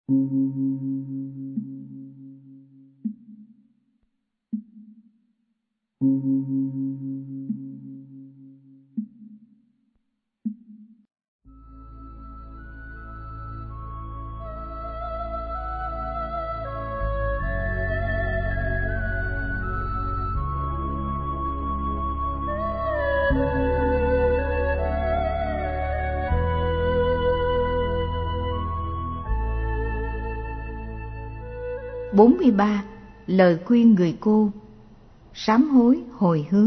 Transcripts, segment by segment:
43. Lời khuyên người cô. Sám hối hồi hướng.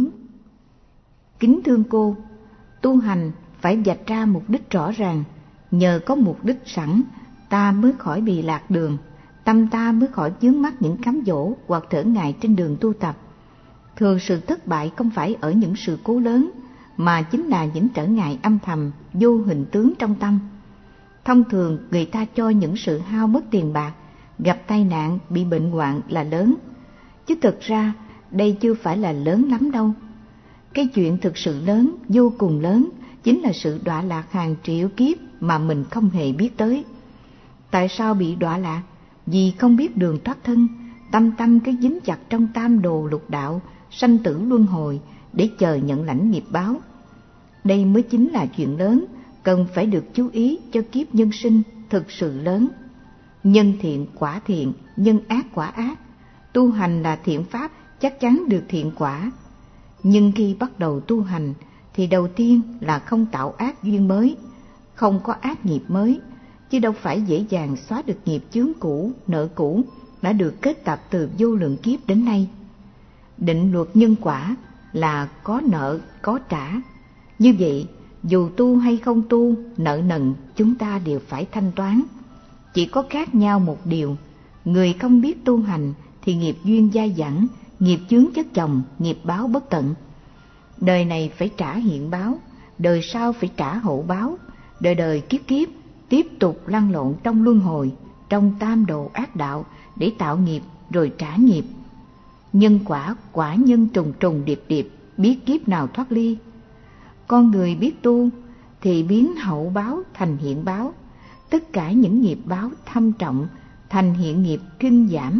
Kính thưa cô, tu hành phải vạch ra mục đích rõ ràng, nhờ có mục đích sẵn ta mới khỏi bị lạc đường, tâm ta mới khỏi vướng mắc những cám dỗ hoặc trở ngại trên đường tu tập. Thường sự thất bại không phải ở những sự cố lớn, mà chính là những trở ngại âm thầm, vô hình tướng trong tâm. Thông thường người ta cho những sự hao mất tiền bạc, gặp tai nạn, bị bệnh hoạn là lớn, chứ thực ra đây chưa phải là lớn lắm đâu. Cái chuyện thực sự lớn, vô cùng lớn, chính là sự đọa lạc hàng triệu kiếp mà mình không hề biết tới. Tại sao bị đọa lạc? Vì không biết đường thoát thân, tâm cứ dính chặt trong tam đồ lục đạo, sanh tử luân hồi để chờ nhận lãnh nghiệp báo. Đây mới chính là chuyện lớn, cần phải được chú ý cho kiếp nhân sinh thực sự lớn. Nhân thiện quả thiện, nhân ác quả ác. Tu hành là thiện pháp, chắc chắn được thiện quả. Nhưng khi bắt đầu tu hành thì đầu tiên là không tạo ác duyên mới, không có ác nghiệp mới, chứ đâu phải dễ dàng xóa được nghiệp chướng cũ, nợ cũ đã được kết tập từ vô lượng kiếp đến nay. Định luật nhân quả là có nợ có trả. Như vậy, dù tu hay không tu, nợ nần chúng ta đều phải thanh toán. Chỉ có khác nhau một điều, người không biết tu hành thì nghiệp duyên dai dẳng, nghiệp chướng chất chồng, nghiệp báo bất tận. Đời này phải trả hiện báo, đời sau phải trả hậu báo, đời đời kiếp kiếp tiếp tục lăn lộn trong luân hồi, trong tam đồ ác đạo để tạo nghiệp rồi trả nghiệp. Nhân quả quả nhân trùng trùng điệp điệp, biết kiếp nào thoát ly. Con người biết tu thì biến hậu báo thành hiện báo, tất cả những nghiệp báo thâm trọng thành hiện nghiệp kinh giảm.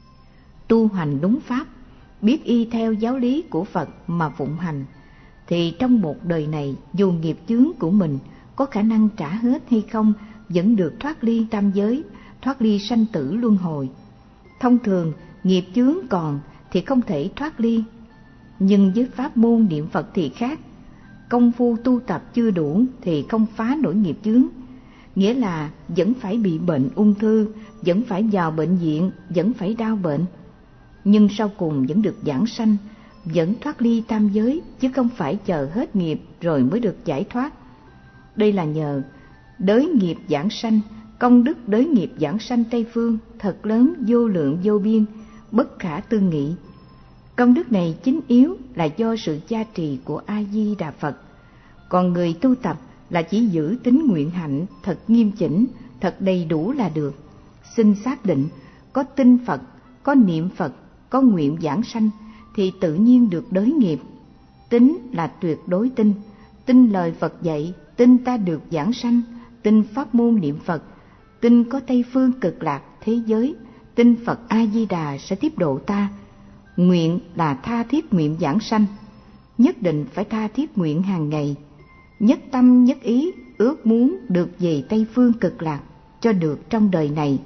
Tu hành đúng pháp, biết y theo giáo lý của Phật mà phụng hành, thì trong một đời này dù nghiệp chướng của mình có khả năng trả hết hay không, vẫn được thoát ly tam giới, thoát ly sanh tử luân hồi. Thông thường nghiệp chướng còn thì không thể thoát ly, nhưng với pháp môn niệm Phật thì khác. Công phu tu tập chưa đủ thì không phá nổi nghiệp chướng, nghĩa là vẫn phải bị bệnh ung thư, vẫn phải vào bệnh viện, vẫn phải đau bệnh, nhưng sau cùng vẫn được vãng sanh, vẫn thoát ly tam giới, chứ không phải chờ hết nghiệp rồi mới được giải thoát. Đây là nhờ đới nghiệp vãng sanh, công đức đới nghiệp vãng sanh Tây Phương thật lớn, vô lượng vô biên, bất khả tư nghị. Công đức này chính yếu là do sự gia trì của A Di Đà Phật. Còn người tu tập là chỉ giữ tín nguyện hạnh thật nghiêm chỉnh, thật đầy đủ là được. Xin xác định, có tin Phật, có niệm Phật, có nguyện vãng sanh thì tự nhiên được đới nghiệp. Tín là tuyệt đối tin, tin lời Phật dạy, tin ta được vãng sanh, tin pháp môn niệm Phật, tin có Tây Phương Cực Lạc thế giới, tin Phật A Di Đà sẽ tiếp độ ta. Nguyện là tha thiết nguyện vãng sanh, nhất định phải tha thiết nguyện hàng ngày, nhất tâm nhất ý ước muốn được về Tây Phương Cực Lạc cho được trong đời này.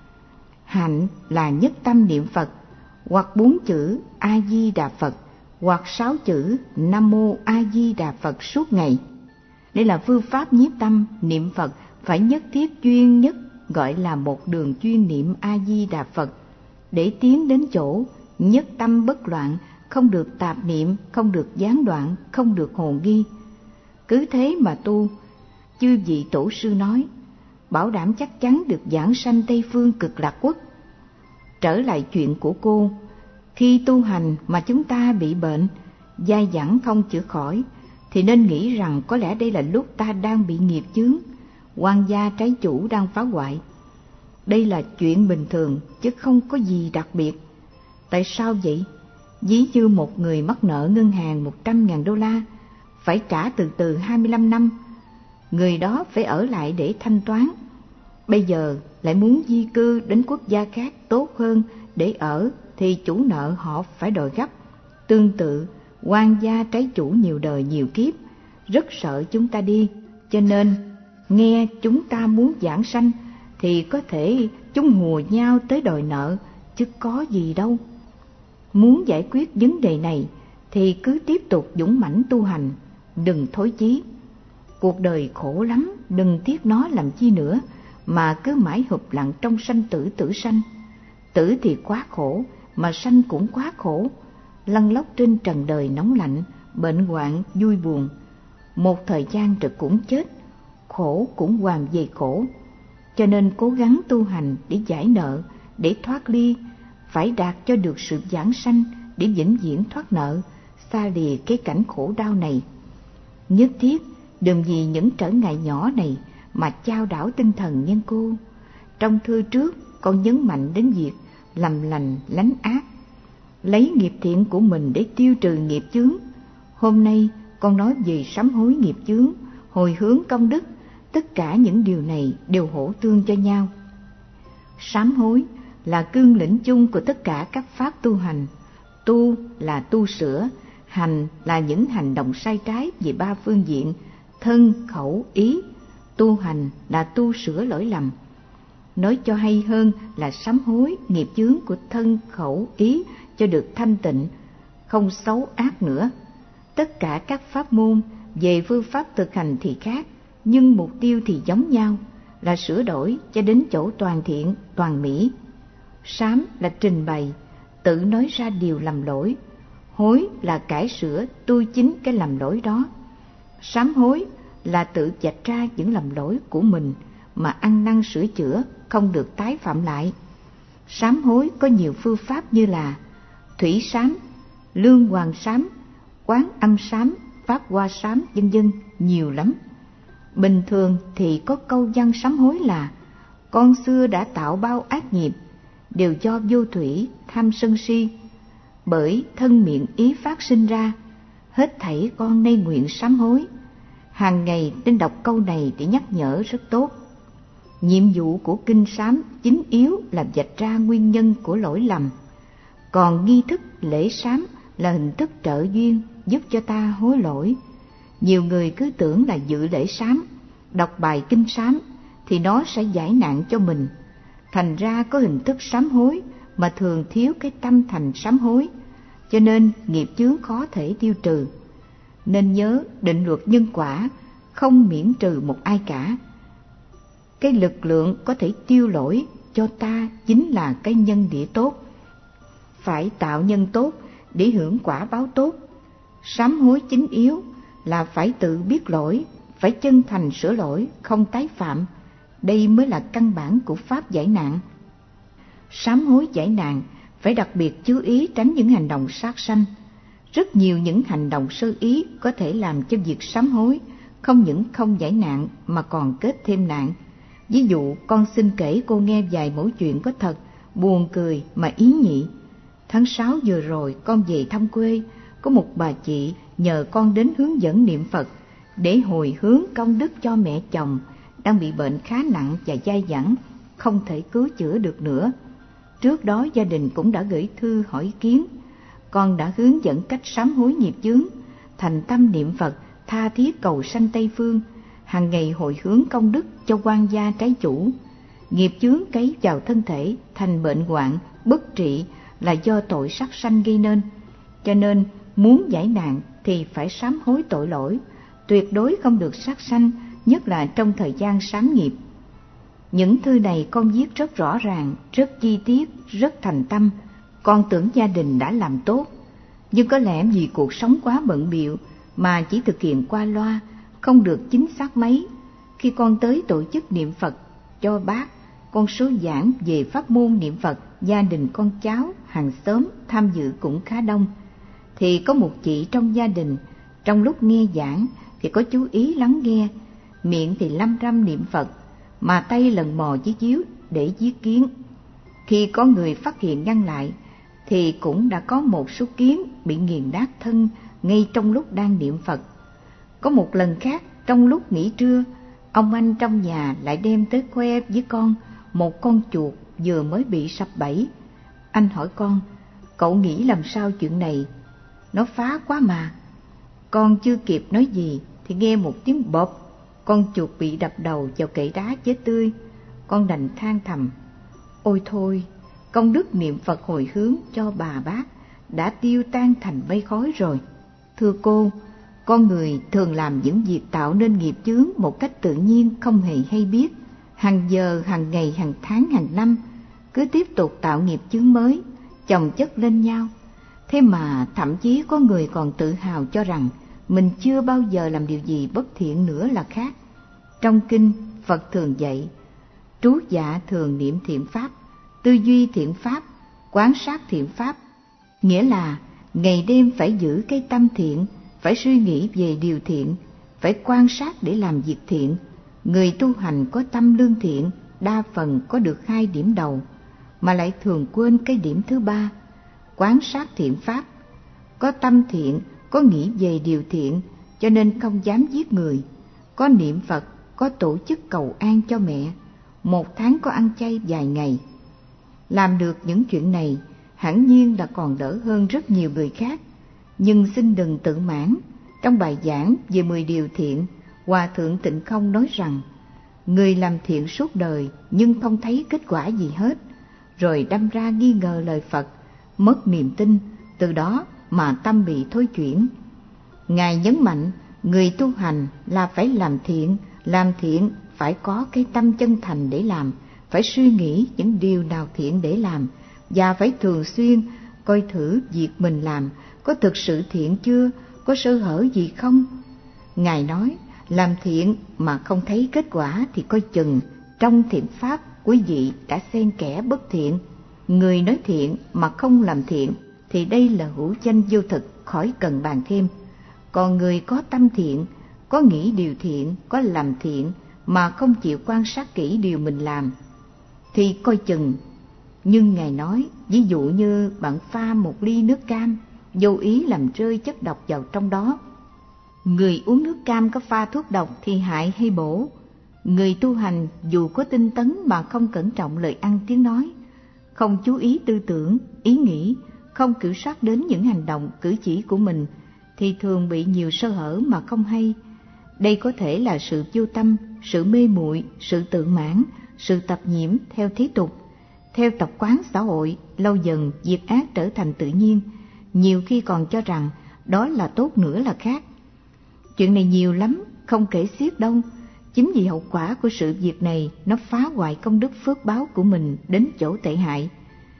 Hạnh là nhất tâm niệm Phật, hoặc 4 chữ A Di Đà Phật, hoặc 6 chữ Nam Mô A Di Đà Phật suốt ngày. Đây là phương pháp nhiếp tâm niệm Phật phải nhất thiết chuyên nhất, gọi là một đường chuyên niệm A Di Đà Phật, để tiến đến chỗ nhất tâm bất loạn, không được tạp niệm, không được gián đoạn, không được hồ nghi. Cứ thế mà tu, chư vị tổ sư nói, bảo đảm chắc chắn được vãng sanh Tây Phương Cực Lạc Quốc. Trở lại chuyện của cô, khi tu hành mà chúng ta bị bệnh, dai dẳng không chữa khỏi, thì nên nghĩ rằng có lẽ đây là lúc ta đang bị nghiệp chướng, oan gia trái chủ đang phá hoại. Đây là chuyện bình thường, chứ không có gì đặc biệt. Tại sao vậy? Ví như một người mắc nợ ngân hàng $100.000, phải trả từ 25 năm. Người đó phải ở lại để thanh toán. Bây giờ lại muốn di cư đến quốc gia khác tốt hơn để ở thì chủ nợ họ phải đòi gấp. Tương tự, quan gia trái chủ nhiều đời nhiều kiếp, rất sợ chúng ta đi, cho nên nghe chúng ta muốn giảng sanh thì có thể chúng hùa nhau tới đòi nợ, chứ có gì đâu. Muốn giải quyết vấn đề này thì cứ tiếp tục dũng mãnh tu hành, đừng thối chí. Cuộc đời khổ lắm, đừng tiếc nó làm chi nữa, mà cứ mãi hụp lặng trong sanh tử tử sanh. Tử thì quá khổ, mà sanh cũng quá khổ, lăn lóc trên trần đời nóng lạnh, bệnh hoạn vui buồn. Một thời gian rồi cũng chết, khổ cũng hoàn về khổ. Cho nên cố gắng tu hành để giải nợ, để thoát ly, phải đạt cho được sự giảng sanh để vĩnh viễn thoát nợ, xa lìa cái cảnh khổ đau này. Nhất thiết đừng vì những trở ngại nhỏ này mà chao đảo tinh thần nhân cô. Trong thư trước con nhấn mạnh đến việc làm lành lánh ác, lấy nghiệp thiện của mình để tiêu trừ nghiệp chướng. Hôm nay con nói về sám hối nghiệp chướng, hồi hướng công đức. Tất cả những điều này đều hỗ tương cho nhau. Sám hối là cương lĩnh chung của tất cả các pháp tu hành. Tu là tu sửa, hành là những hành động sai trái về ba phương diện thân, khẩu, ý. Tu hành là tu sửa lỗi lầm. Nói cho hay hơn là sám hối nghiệp chướng của thân, khẩu, ý cho được thanh tịnh, không xấu ác nữa. Tất cả các pháp môn về phương pháp thực hành thì khác, nhưng mục tiêu thì giống nhau, là sửa đổi cho đến chỗ toàn thiện, toàn mỹ. Sám là trình bày, tự nói ra điều lầm lỗi. Hối là cải sửa, tu chính cái lầm lỗi đó. Sám hối là tự vạch ra những lầm lỗi của mình mà ăn năn sửa chữa, không được tái phạm lại. Sám hối có nhiều phương pháp như là thủy sám, lương hoàng sám, quán âm sám, pháp hoa sám, vân vân, nhiều lắm. Bình thường thì có câu văn sám hối là: con xưa đã tạo bao ác nghiệp, đều do vô thủy, tham sân si, bởi thân miệng ý phát sinh ra, hết thảy con nay nguyện sám hối. Hàng ngày nên đọc câu này để nhắc nhở rất tốt. Nhiệm vụ của kinh sám chính yếu là vạch ra nguyên nhân của lỗi lầm, còn nghi thức lễ sám là hình thức trợ duyên giúp cho ta hối lỗi. Nhiều người cứ tưởng là dự lễ sám, đọc bài kinh sám thì nó sẽ giải nạn cho mình, thành ra có hình thức sám hối mà thường thiếu cái tâm thành sám hối, cho nên nghiệp chướng khó thể tiêu trừ. Nên nhớ định luật nhân quả không miễn trừ một ai cả. Cái lực lượng có thể tiêu lỗi cho ta chính là cái nhân địa tốt. Phải tạo nhân tốt để hưởng quả báo tốt. Sám hối chính yếu là phải tự biết lỗi, phải chân thành sửa lỗi, không tái phạm. Đây mới là căn bản của pháp giải nạn. Sám hối giải nạn phải đặc biệt chú ý tránh những hành động sát sanh. Rất nhiều những hành động sơ ý có thể làm cho việc sám hối không những không giải nạn mà còn kết thêm nạn. Ví dụ, con xin kể cô nghe vài mẩu chuyện có thật, buồn cười mà ý nhị. Tháng 6 vừa rồi con về thăm quê, có một bà chị nhờ con đến hướng dẫn niệm Phật để hồi hướng công đức cho mẹ chồng đang bị bệnh khá nặng và dai dẳng, không thể cứu chữa được nữa. Trước đó gia đình cũng đã gửi thư hỏi ý kiến. Con đã hướng dẫn cách sám hối nghiệp chướng, thành tâm niệm Phật, tha thiết cầu sanh Tây Phương, hàng ngày hồi hướng công đức cho quan gia trái chủ. Nghiệp chướng cấy vào thân thể thành bệnh hoạn, bất trị là do tội sát sanh gây nên. Cho nên muốn giải nạn thì phải sám hối tội lỗi, tuyệt đối không được sát sanh, nhất là trong thời gian sám nghiệp. Những thư này con viết rất rõ ràng, rất chi tiết, rất thành tâm. Con tưởng gia đình đã làm tốt, nhưng có lẽ vì cuộc sống quá bận bịu mà chỉ thực hiện qua loa, không được chính xác mấy. Khi con tới tổ chức niệm Phật cho bác, con số giảng về pháp môn niệm Phật, gia đình con cháu, hàng xóm tham dự cũng khá đông. Thì có một chị trong gia đình, trong lúc nghe giảng thì có chú ý lắng nghe, miệng thì lăm răm niệm Phật, mà tay lần mò chiếc chiếu để viết kiến. Khi có người phát hiện ngăn lại, thì cũng đã có một số kiến bị nghiền nát thân ngay trong lúc đang niệm Phật. Có một lần khác, trong lúc nghỉ trưa, ông anh trong nhà lại đem tới khoe với con một con chuột vừa mới bị sập bẫy. Anh hỏi con, cậu nghĩ làm sao chuyện này? Nó phá quá mà. Con chưa kịp nói gì thì nghe một tiếng bộp, con chuột bị đập đầu vào kệ đá chết tươi. Con đành than thầm, ôi thôi, công đức niệm Phật hồi hướng cho bà bác đã tiêu tan thành mây khói rồi. Thưa cô, con người thường làm những việc tạo nên nghiệp chướng một cách tự nhiên, không hề hay biết. Hàng giờ, hàng ngày, hàng tháng, hàng năm cứ tiếp tục tạo nghiệp chướng mới, chồng chất lên nhau. Thế mà thậm chí có người còn tự hào cho rằng mình chưa bao giờ làm điều gì bất thiện nữa là khác. Trong kinh, Phật thường dạy, trú dạ thường niệm thiện pháp, tư duy thiện pháp, quán sát thiện pháp. Nghĩa là ngày đêm phải giữ cái tâm thiện, phải suy nghĩ về điều thiện, phải quan sát để làm việc thiện. Người tu hành có tâm lương thiện đa phần có được 2 điểm đầu, mà lại thường quên cái điểm thứ 3, quán sát thiện pháp. Có tâm thiện, có nghĩ về điều thiện, cho nên không dám giết người. Có niệm Phật, có tổ chức cầu an cho mẹ, 1 tháng có ăn chay vài ngày. Làm được những chuyện này, hẳn nhiên là còn đỡ hơn rất nhiều người khác. Nhưng xin đừng tự mãn. Trong bài giảng về 10 điều thiện, Hòa Thượng Tịnh Không nói rằng, người làm thiện suốt đời nhưng không thấy kết quả gì hết, rồi đâm ra nghi ngờ lời Phật, mất niềm tin, từ đó mà tâm bị thối chuyển. Ngài nhấn mạnh, người tu hành là phải làm thiện phải có cái tâm chân thành để làm, phải suy nghĩ những điều nào thiện để làm, và phải thường xuyên coi thử việc mình làm có thực sự thiện chưa, có sơ hở gì không. Ngài nói, làm thiện mà không thấy kết quả thì coi chừng trong thiện pháp quý vị đã xen kẽ bất thiện. Người nói thiện mà không làm thiện thì đây là hữu danh vô thực, khỏi cần bàn thêm. Còn người có tâm thiện, có nghĩ điều thiện, có làm thiện mà không chịu quan sát kỹ điều mình làm thì coi chừng. Nhưng Ngài nói, ví dụ như bạn pha một ly nước cam, vô ý làm rơi chất độc vào trong đó. Người uống nước cam có pha thuốc độc thì hại hay bổ? Người tu hành dù có tinh tấn mà không cẩn trọng lời ăn tiếng nói, không chú ý tư tưởng, ý nghĩ, không kiểm soát đến những hành động, cử chỉ của mình, thì thường bị nhiều sơ hở mà không hay. Đây có thể là sự vô tâm, sự mê muội, sự tự mãn, sự tập nhiễm theo thế tục, theo tập quán xã hội. Lâu dần việc ác trở thành tự nhiên, nhiều khi còn cho rằng đó là tốt nữa là khác. Chuyện này nhiều lắm, không kể xiết đâu. Chính vì hậu quả của sự việc này, nó phá hoại công đức phước báo của mình đến chỗ tệ hại.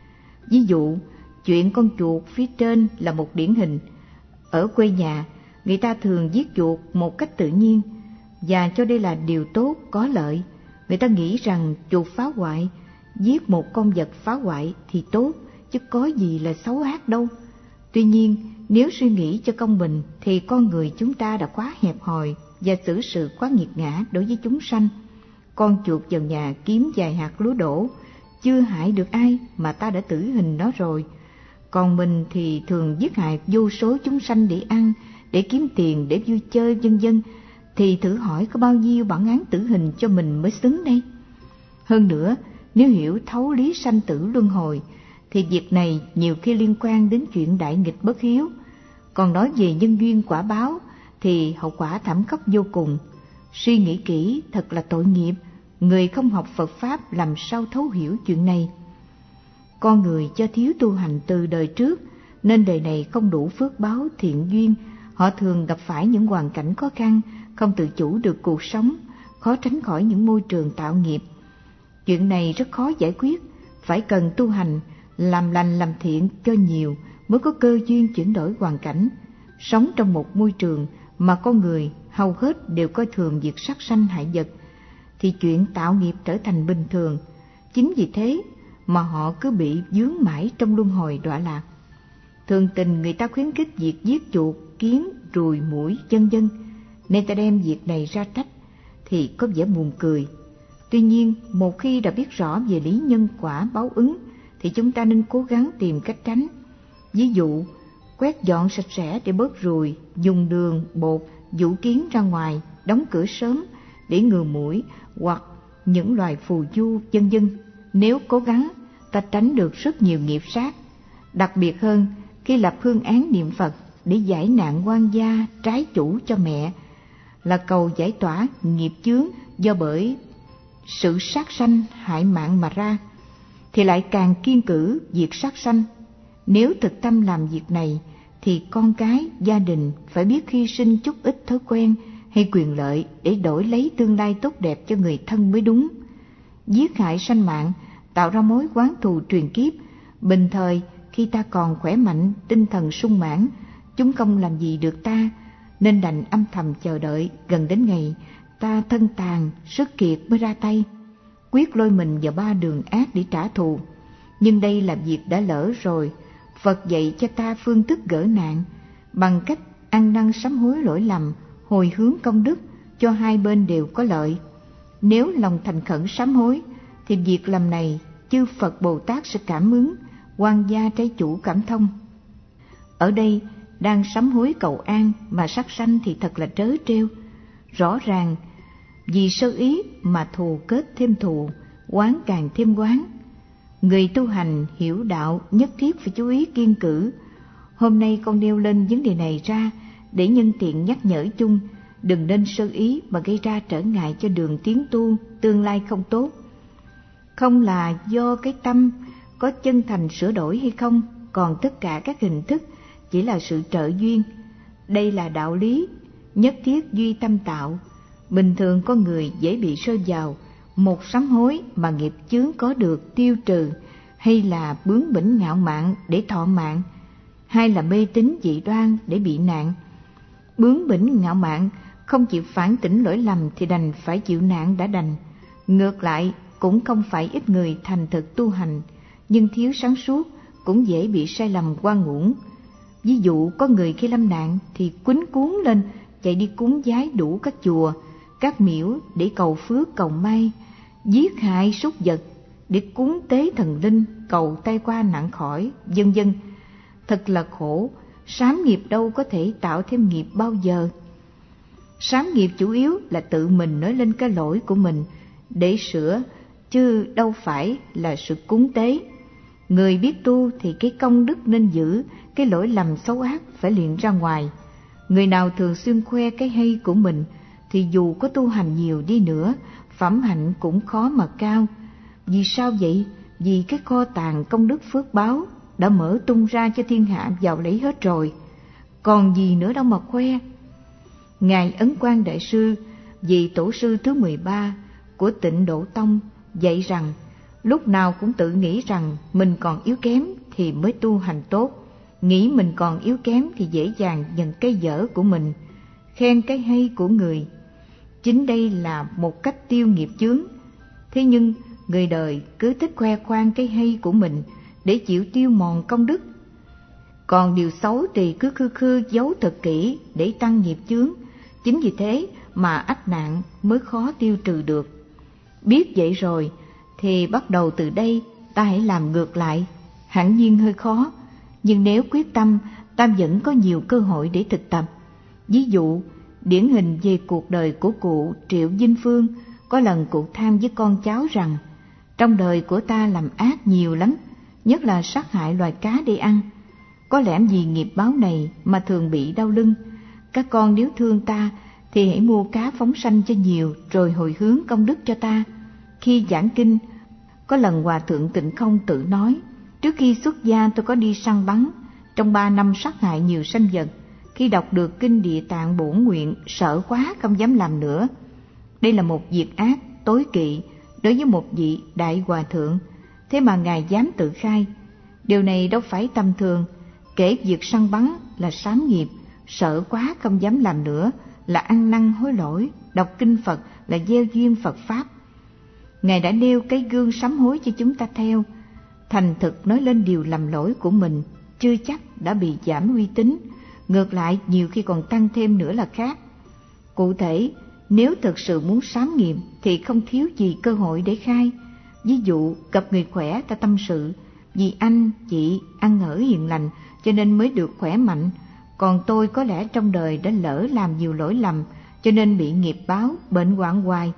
Ví dụ, chuyện con chuột phía trên là một điển hình. Ở quê nhà, người ta thường giết chuột một cách tự nhiên, và cho đây là điều tốt, có lợi. Người ta nghĩ rằng chuột phá hoại, giết một con vật phá hoại thì tốt, chứ có gì là xấu ác đâu. Tuy nhiên, nếu suy nghĩ cho công bình thì con người chúng ta đã quá hẹp hòi và xử sự quá nghiệt ngã đối với chúng sanh. Con chuột vào nhà kiếm vài hạt lúa đổ, chưa hại được ai mà ta đã tử hình nó rồi. Còn mình thì thường giết hại vô số chúng sanh để ăn, để kiếm tiền, để vui chơi vân vân, thì thử hỏi có bao nhiêu bản án tử hình cho mình mới xứng đây. Hơn nữa, nếu hiểu thấu lý sanh tử luân hồi thì việc này nhiều khi liên quan đến chuyện đại nghịch bất hiếu. Còn nói về nhân duyên quả báo thì hậu quả thảm khốc vô cùng. Suy nghĩ kỹ, thật là tội nghiệp. Người không học Phật Pháp làm sao thấu hiểu chuyện này. Con người do thiếu tu hành từ đời trước nên đời này không đủ phước báo thiện duyên. Họ thường gặp phải những hoàn cảnh khó khăn, không tự chủ được cuộc sống, khó tránh khỏi những môi trường tạo nghiệp. Chuyện này rất khó giải quyết, phải cần tu hành, làm lành làm thiện cho nhiều mới có cơ duyên chuyển đổi hoàn cảnh. Sống trong một môi trường mà con người hầu hết đều coi thường việc sát sanh hại vật thì chuyện tạo nghiệp trở thành bình thường. Chính vì thế mà họ cứ bị vướng mãi trong luân hồi đọa lạc. Thường tình người ta khuyến khích việc giết chuột, kiến, ruồi, muỗi vân vân, nên ta đem việc này ra trách thì có vẻ buồn cười. Tuy nhiên, một khi đã biết rõ về lý nhân quả báo ứng thì chúng ta nên cố gắng tìm cách tránh. Ví dụ, quét dọn sạch sẽ để bớt ruồi, dùng đường, bột, dụ kiến ra ngoài, đóng cửa sớm để ngừa muỗi, hoặc những loài phù du, vân vân. Nếu cố gắng, ta tránh được rất nhiều nghiệp sát. Đặc biệt hơn, khi lập hương án niệm Phật để giải nạn oan gia trái chủ cho mẹ, là cầu giải tỏa nghiệp chướng do bởi sự sát sanh hại mạng mà ra, thì lại càng kiêng cữ việc sát sanh. Nếu thực tâm làm việc này, thì con cái, gia đình phải biết hy sinh chút ít thói quen hay quyền lợi để đổi lấy tương lai tốt đẹp cho người thân mới đúng. Giết hại sanh mạng, tạo ra mối oán thù truyền kiếp. Bình thời, khi ta còn khỏe mạnh, tinh thần sung mãn, chúng không làm gì được ta, nên đành âm thầm chờ đợi gần đến ngày ta thân tàn, sức kiệt mới ra tay, quyết lôi mình vào ba đường ác để trả thù. Nhưng đây là việc đã lỡ rồi. Phật dạy cho ta phương thức gỡ nạn bằng cách ăn năn sám hối lỗi lầm, hồi hướng công đức, cho hai bên đều có lợi. Nếu lòng thành khẩn sám hối, thì việc làm này chư Phật Bồ Tát sẽ cảm ứng, oan gia trái chủ cảm thông. Ở đây đang sám hối cầu an, mà sát sanh thì thật là trớ trêu. Rõ ràng vì sơ ý mà thù kết thêm thù, oán càng thêm oán. Người tu hành hiểu đạo nhất thiết phải chú ý kiêng cữ. Hôm nay con nêu lên vấn đề này ra để nhân tiện nhắc nhở chung, đừng nên sơ ý mà gây ra trở ngại cho đường tiến tu tương lai không tốt. Không là do cái tâm có chân thành sửa đổi hay không, còn tất cả các hình thức chỉ là sự trợ duyên. Đây là đạo lý nhất thiết duy tâm tạo. Bình thường con người dễ bị rơi vào một sám hối mà nghiệp chướng có được tiêu trừ, hay là bướng bỉnh ngạo mạn để thọ mạng, hay là mê tín dị đoan để bị nạn. Bướng bỉnh ngạo mạn không chịu phản tỉnh lỗi lầm thì đành phải chịu nạn đã đành. Ngược lại, cũng không phải ít người thành thực tu hành, nhưng thiếu sáng suốt cũng dễ bị sai lầm oan uổng. Ví dụ có người khi lâm nạn thì quýnh cuống lên chạy đi cúng vái đủ các chùa, các miễu để cầu phước cầu may, giết hại súc vật để cúng tế thần linh cầu tai qua nạn khỏi, vân vân. Thật là khổ, sám nghiệp đâu có thể tạo thêm nghiệp bao giờ. Sám nghiệp chủ yếu là tự mình nói lên cái lỗi của mình để sửa, chứ đâu phải là sự cúng tế. Người biết tu thì cái công đức nên giữ, cái lỗi lầm xấu ác phải luyện ra ngoài. Người nào thường xuyên khoe cái hay của mình thì dù có tu hành nhiều đi nữa, phẩm hạnh cũng khó mà cao. Vì sao vậy? Vì cái kho tàng công đức phước báo đã mở tung ra cho thiên hạ vào lấy hết rồi, còn gì nữa đâu mà khoe. Ngài Ấn Quang Đại Sư, vị tổ sư thứ 13 của Tịnh Độ Tông, dạy rằng lúc nào cũng tự nghĩ rằng mình còn yếu kém thì mới tu hành tốt. Nghĩ mình còn yếu kém thì dễ dàng nhận cái dở của mình, khen cái hay của người. Chính đây là một cách tiêu nghiệp chướng. Thế nhưng người đời cứ thích khoe khoang cái hay của mình để chịu tiêu mòn công đức. Còn điều xấu thì cứ khư khư giấu thật kỹ để tăng nghiệp chướng. Chính vì thế mà ách nạn mới khó tiêu trừ được. Biết vậy rồi thì bắt đầu từ đây ta hãy làm ngược lại. Hẳn nhiên hơi khó, nhưng nếu quyết tâm, ta vẫn có nhiều cơ hội để thực tập. Ví dụ, điển hình về cuộc đời của cụ Triệu Vinh Phương, có lần cụ than với con cháu rằng trong đời của ta làm ác nhiều lắm, nhất là sát hại loài cá để ăn. Có lẽ vì nghiệp báo này mà thường bị đau lưng. Các con nếu thương ta thì hãy mua cá phóng sanh cho nhiều, rồi hồi hướng công đức cho ta. Khi giảng kinh, có lần Hòa Thượng Tịnh Không tự nói, trước khi xuất gia tôi có đi săn bắn, trong 3 năm sát hại nhiều sanh vật. Khi đọc được kinh Địa Tạng Bổn Nguyện, sợ quá không dám làm nữa. Đây là một việc ác, tối kỵ đối với một vị đại hòa thượng, thế mà Ngài dám tự khai. Điều này đâu phải tầm thường, kể việc săn bắn là sám nghiệp, sợ quá không dám làm nữa là ăn năn hối lỗi, đọc kinh Phật là gieo duyên Phật Pháp. Ngài đã nêu cái gương sám hối cho chúng ta theo. Thành thực nói lên điều lầm lỗi của mình, chưa chắc đã bị giảm uy tín, ngược lại nhiều khi còn tăng thêm nữa là khác. Cụ thể, nếu thực sự muốn sám nghiệp thì không thiếu gì cơ hội để khai. Ví dụ, gặp người khỏe ta tâm sự, vì anh, chị ăn ở hiền lành cho nên mới được khỏe mạnh, còn tôi có lẽ trong đời đã lỡ làm nhiều lỗi lầm cho nên bị nghiệp báo, bệnh hoạn hoài.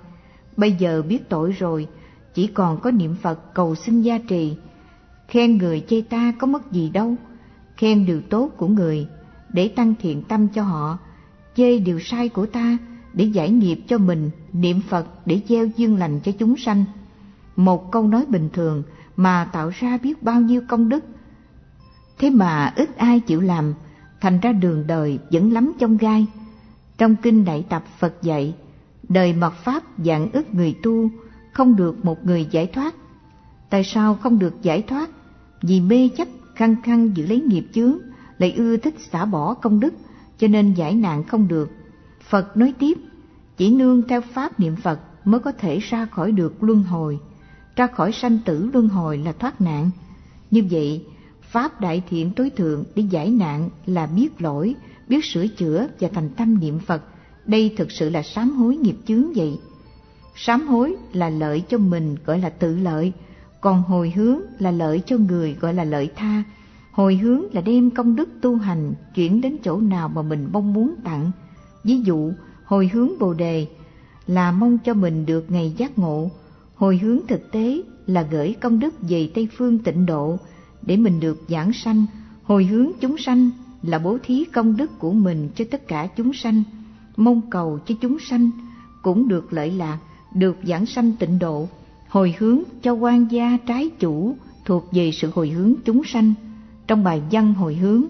Bây giờ biết tội rồi, chỉ còn có niệm Phật cầu xin gia trì. Khen người chê ta có mất gì đâu, khen điều tốt của người để tăng thiện tâm cho họ, chê điều sai của ta để giải nghiệp cho mình, niệm Phật để gieo duyên lành cho chúng sanh. Một câu nói bình thường mà tạo ra biết bao nhiêu công đức. Thế mà ít ai chịu làm, thành ra đường đời vẫn lắm chông gai. Trong kinh Đại Tập Phật dạy, đời mạt Pháp vạn ức người tu, không được một người giải thoát. Tại sao không được giải thoát? Vì mê chấp khăng khăng giữ lấy nghiệp chướng, lại ưa thích xả bỏ công đức, cho nên giải nạn không được. Phật nói tiếp, chỉ nương theo pháp niệm Phật mới có thể ra khỏi được luân hồi, ra khỏi sanh tử luân hồi là thoát nạn. Như vậy, pháp đại thiện tối thượng để giải nạn là biết lỗi, biết sửa chữa và thành tâm niệm Phật. Đây thực sự là sám hối nghiệp chướng vậy. Sám hối là lợi cho mình, gọi là tự lợi, còn hồi hướng là lợi cho người, gọi là lợi tha. Hồi hướng là đem công đức tu hành chuyển đến chỗ nào mà mình mong muốn tặng. Ví dụ, hồi hướng Bồ Đề là mong cho mình được ngày giác ngộ. Hồi hướng thực tế là gửi công đức về Tây Phương Tịnh Độ để mình được giảng sanh. Hồi hướng chúng sanh là bố thí công đức của mình cho tất cả chúng sanh, mong cầu cho chúng sanh cũng được lợi lạc, được giảng sanh tịnh độ. Hồi hướng cho quan gia trái chủ thuộc về sự hồi hướng chúng sanh. Trong bài văn hồi hướng,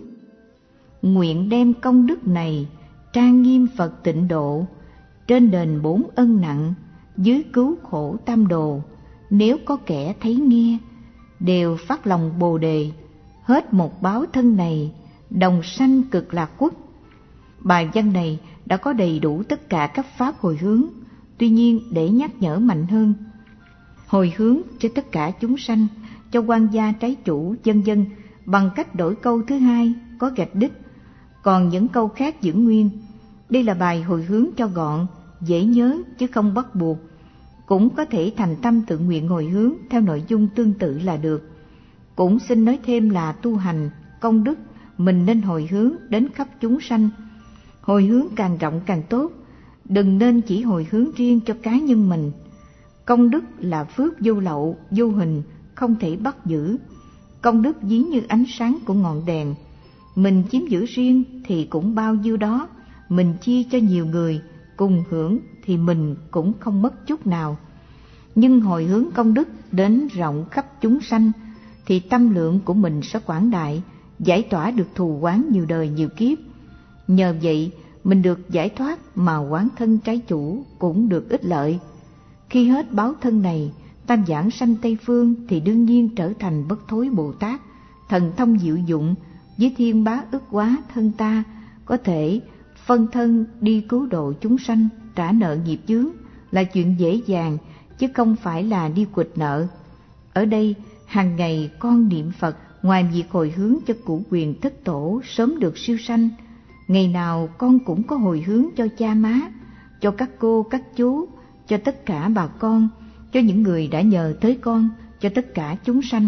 nguyện đem công đức này trang nghiêm Phật tịnh độ, trên đền 4 ân nặng, dưới cứu khổ tam đồ. Nếu có kẻ thấy nghe, đều phát lòng Bồ Đề, hết một báo thân này, đồng sanh cực lạc quốc. Bài văn này đã có đầy đủ tất cả các pháp hồi hướng, tuy nhiên để nhắc nhở mạnh hơn, hồi hướng cho tất cả chúng sanh, cho quan gia trái chủ, vân vân, bằng cách đổi câu thứ hai có gạch đích, còn những câu khác giữ nguyên. Đây là bài hồi hướng cho gọn, dễ nhớ chứ không bắt buộc. Cũng có thể thành tâm tự nguyện hồi hướng theo nội dung tương tự là được. Cũng xin nói thêm là tu hành, công đức, mình nên hồi hướng đến khắp chúng sanh. Hồi hướng càng rộng càng tốt, đừng nên chỉ hồi hướng riêng cho cá nhân mình. Công đức là phước vô lậu, vô hình, không thể bắt giữ. Công đức ví như ánh sáng của ngọn đèn, mình chiếm giữ riêng thì cũng bao nhiêu đó, mình chia cho nhiều người cùng hưởng thì mình cũng không mất chút nào. Nhưng hồi hướng công đức đến rộng khắp chúng sanh thì tâm lượng của mình sẽ quảng đại, giải tỏa được thù oán nhiều đời nhiều kiếp. Nhờ vậy mình được giải thoát mà oán thân trái chủ cũng được ích lợi. Khi hết báo thân này, tam giảng sanh Tây Phương thì đương nhiên trở thành bất thối Bồ Tát, thần thông diệu dụng, với thiên bá ức quá thân ta, có thể phân thân đi cứu độ chúng sanh, trả nợ nghiệp chướng là chuyện dễ dàng, chứ không phải là đi quỵt nợ. Ở đây, hàng ngày con niệm Phật, ngoài việc hồi hướng cho cửu quyền thất tổ sớm được siêu sanh, ngày nào con cũng có hồi hướng cho cha má, cho các cô, các chú, cho tất cả bà con, cho những người đã nhờ tới con, cho tất cả chúng sanh.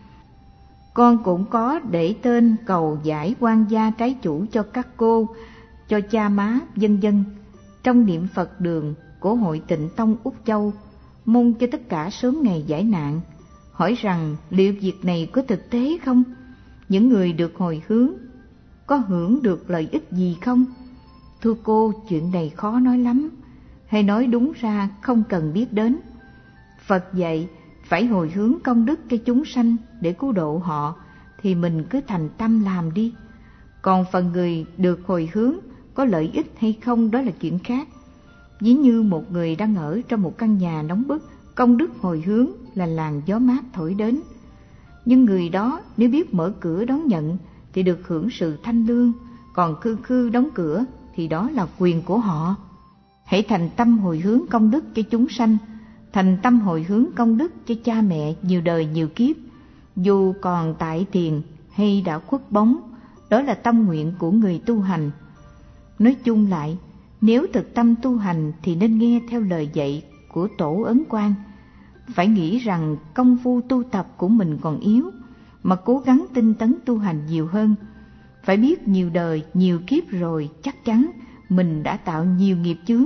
Con cũng có để tên cầu giải quan gia trái chủ cho các cô, cho cha má, vân vân. Trong niệm Phật đường của Hội Tịnh Tông Úc Châu, mong cho tất cả sớm ngày giải nạn. Hỏi rằng liệu việc này có thực tế không? Những người được hồi hướng có hưởng được lợi ích gì không? Thưa cô, chuyện này khó nói lắm, hay nói đúng ra không cần biết đến. Phật dạy phải hồi hướng công đức cho chúng sanh để cứu độ họ, thì mình cứ thành tâm làm đi. Còn phần người được hồi hướng có lợi ích hay không đó là chuyện khác. Ví như một người đang ở trong một căn nhà nóng bức, công đức hồi hướng là làn gió mát thổi đến. Nhưng người đó nếu biết mở cửa đón nhận thì được hưởng sự thanh lương, còn khư khư đóng cửa thì đó là quyền của họ. Hãy thành tâm hồi hướng công đức cho chúng sanh, thành tâm hồi hướng công đức cho cha mẹ nhiều đời nhiều kiếp, dù còn tại tiền hay đã khuất bóng, đó là tâm nguyện của người tu hành. Nói chung lại, nếu thực tâm tu hành thì nên nghe theo lời dạy của Tổ Ấn Quang. Phải nghĩ rằng công phu tu tập của mình còn yếu, mà cố gắng tinh tấn tu hành nhiều hơn. Phải biết nhiều đời, nhiều kiếp rồi chắc chắn mình đã tạo nhiều nghiệp chướng,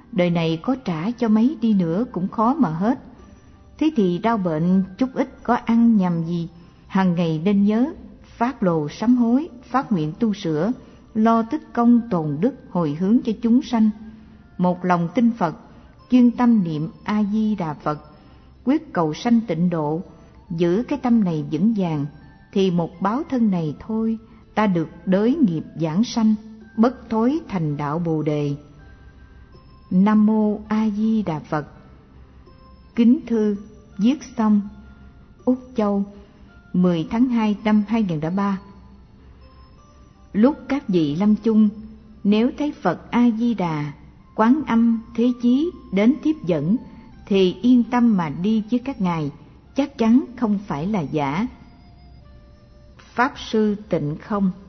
đời này có trả cho mấy đi nữa cũng khó mà hết. Thế thì đau bệnh chút ít có ăn nhầm gì, hàng ngày nên nhớ phát lồ sám hối, phát nguyện tu sửa, lo tích công tồn đức hồi hướng cho chúng sanh. Một lòng tin Phật, chuyên tâm niệm A Di Đà Phật, quyết cầu sanh tịnh độ. Giữ cái tâm này vững vàng thì một báo thân này thôi, ta được đới nghiệp giảng sanh, bất thối thành đạo Bồ đề. Nam mô A Di Đà Phật. Kính thư viết xong Úc Châu 10 tháng 2 năm 2003. Lúc các vị lâm chung, nếu thấy Phật A Di Đà, Quán Âm, Thế Chí đến tiếp dẫn thì yên tâm mà đi với các ngài, chắc chắn không phải là giả. Pháp Sư Tịnh Không.